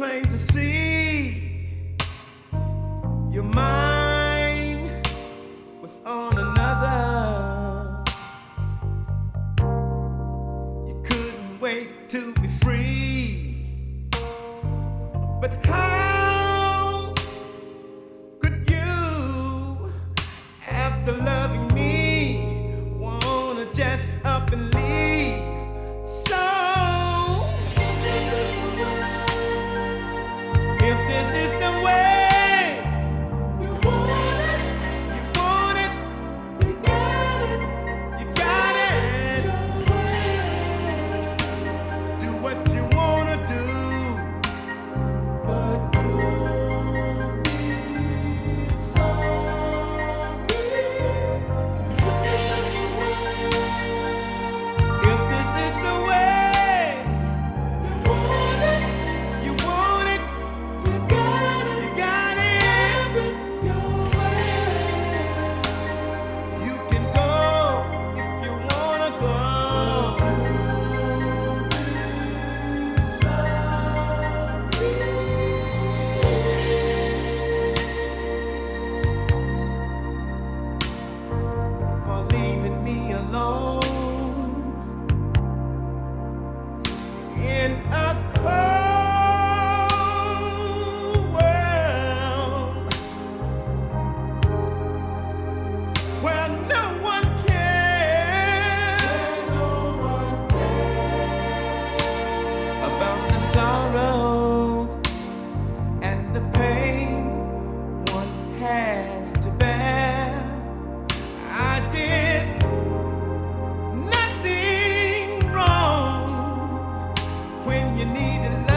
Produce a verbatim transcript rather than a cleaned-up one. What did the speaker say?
plain to see your mind was on another. You couldn't wait to be free. But how could you, after loving me, wanna just up and leave? So if this is the way you want it, you want it, you got it, you got it. Do what you wanna do, but you'll be sorry if this is the way. If this is the way you want it, you want it. You got it, you got it. Have it your way. You can go if you wanna go. For leaving me alone in a cold world where no one cares about the sorrow and the pain one has to bear. I did nothing wrong when you needed love.